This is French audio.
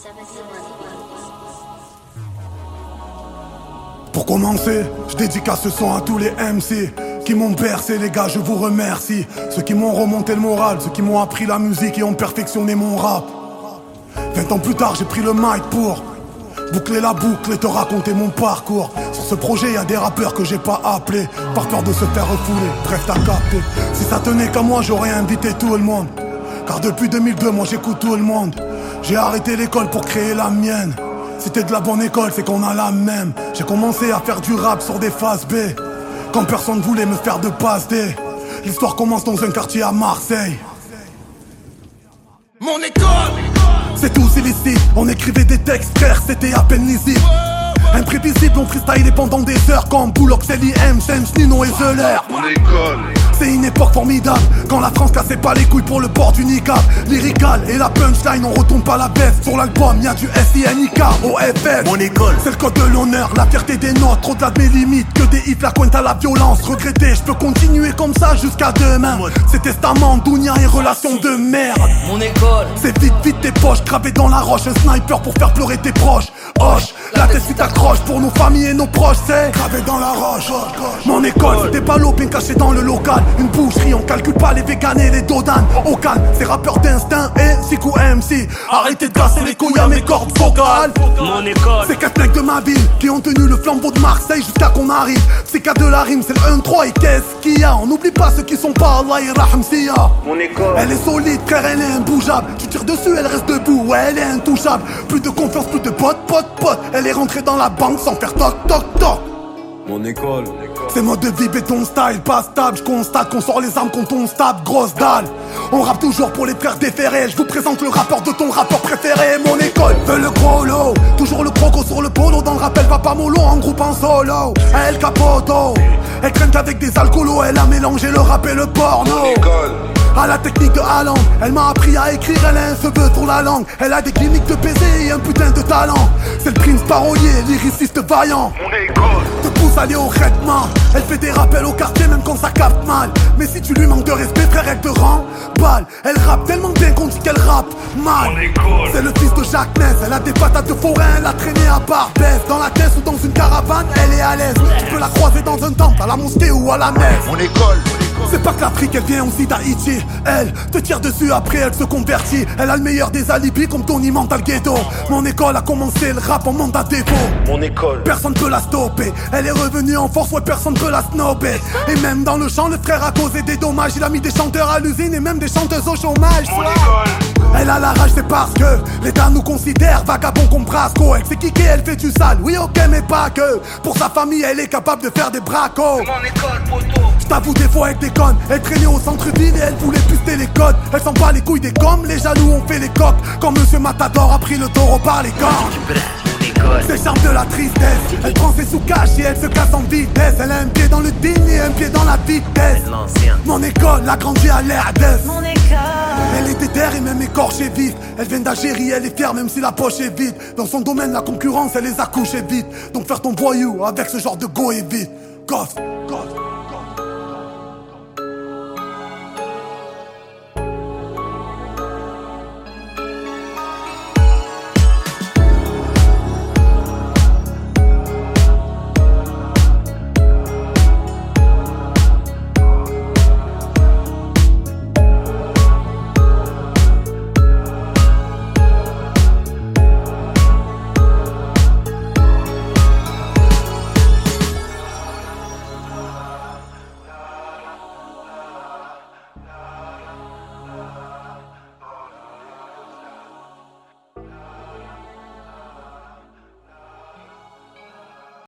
Pour commencer, je dédicace ce son à tous les MC qui m'ont bercé, les gars, je vous remercie. Ceux qui m'ont remonté le moral, ceux qui m'ont appris la musique et ont perfectionné mon rap. 20 ans plus tard, j'ai pris le mic pour boucler la boucle et te raconter mon parcours. Sur ce projet, y a des rappeurs que j'ai pas appelés par peur de se faire refouler, bref t'as capté. Si ça tenait qu'à moi, j'aurais invité tout le monde. Car depuis 2002, moi j'écoute tout le monde. J'ai arrêté l'école pour créer la mienne. Si t'es de la bonne école, c'est qu'on a la même. J'ai commencé à faire du rap sur des phases B, quand personne voulait me faire de passe D. L'histoire commence dans un quartier à Marseille. Mon école, c'est tous illicite. On écrivait des textes, frère, c'était à peine lisible. Imprévisible, on freestylait pendant des heures comme Bullock, Selly, M, Sems, Nino et Zeller. Mon école, c'est une époque formidable, quand la France cassait pas les couilles pour le port du niqab. Lyrical et la punchline, on retourne pas la veste. Sur l'album, y'a du S-I-N-I-K, O-F-S. mon école, C'est le code de l'honneur, la fierté des notes, au-delà de mes limites, que des hits, la pointe à la violence. Regretter, je peux continuer comme ça jusqu'à demain. C'est testament, dounia et relations de merde. Mon école, C'est vite tes poches, gravé dans la roche, un sniper pour faire pleurer tes proches. Hoche, la tête si t'accroches, pour nos familles et nos proches, c'est gravé dans la roche. Mon école, c'était pas l'opin caché dans le local. Une boucherie, on calcule pas les véganes et les dodanes. Au calme, c'est rappeurs d'instinct et Sikou MC. Arrêtez de casser les couilles à mes cordes vocales. mon école, C'est 4 mecs de ma ville qui ont tenu le flambeau de Marseille jusqu'à qu'on arrive. C'est qu'à de la rime, c'est le 1-3 et qu'est-ce qu'il y a? On n'oublie pas ceux qui sont pas Allah Yarham Siya. mon école, Elle est solide, frère, elle est imbougeable. Tu tires dessus, elle reste debout, ouais, elle est intouchable. Plus de confiance, plus de pote. Elle est rentrée dans la banque sans faire toc. mon école, C'est mode de vie, béton style, pas stable. Je constate qu'on sort les armes quand on se tape, grosse dalle. On rappe toujours pour les frères déférés. Je vous présente le rappeur de ton rappeur préféré. Mon école veut le gros lot, toujours le croco sur le polo. Dans le rappel, va pas mollo, en groupe en solo. Elle capoto, elle traîne qu'avec des alcoolos. Elle a mélangé le rap et le porno. mon école, À la technique de Haaland, elle m'a appris à écrire, elle a un cheveu sur la langue. Elle a des cliniques de baiser et un putain de talent. C'est le prince parolier, lyriciste vaillant. mon école, Te pousse à aller au traitement. Elle fait des rappels au quartier même quand ça capte mal. Mais si tu lui manques de respect, frère, elle te rend balle. Elle rappe tellement bien qu'on dit qu'elle rappe mal. mon école, C'est le fils de Jacques Ness. Elle a des patates de forain, elle a traîné à Barbès. Dans la caisse ou dans une caravane, elle est à l'aise. Tu peux la croiser dans un temple, à la mosquée ou à la messe. mon école, C'est pas que l'Afrique, elle vient aussi d'Haïti. Elle te tire dessus, après elle se convertit. Elle a le meilleur des alibis comme Tony Mental Ghetto. Mon école a commencé le rap en mandat dépôt. mon école, Personne peut la stopper. Elle est revenue en force, ouais, personne peut la snobber. Et même dans le champ, le frère a causé des dommages. Il a mis des chanteurs à l'usine et même des chanteuses au chômage. mon école, Elle a la rage, c'est parce que l'État nous considère vagabonds comme Brasco. Elle s'est kické, elle fait du sale. Oui, ok, mais pas que. Pour sa famille, elle est capable de faire des bracos. mon école, poteau, J't'avoue des fois avec des connes. Elle traînait au centre-ville et elle voulait puster les codes. Elle s'en bat les couilles des gommes, les jaloux ont fait les coques. Quand Monsieur Matador a pris le taureau par les cornes. C'est charme de la tristesse. Elle prend ses sous-cash et elle se casse en vitesse. Elle a un pied dans le digne et un pied dans la vitesse. Mon école a grandi à l'air d'Est. Mon école, Elle est déterre et même écorchée vite. Elle vient d'Algérie, elle est fière même si la poche est vide. Dans son domaine, la concurrence, elle les a couchés vite. Donc faire ton voyou avec ce genre de go est vite. Gosse.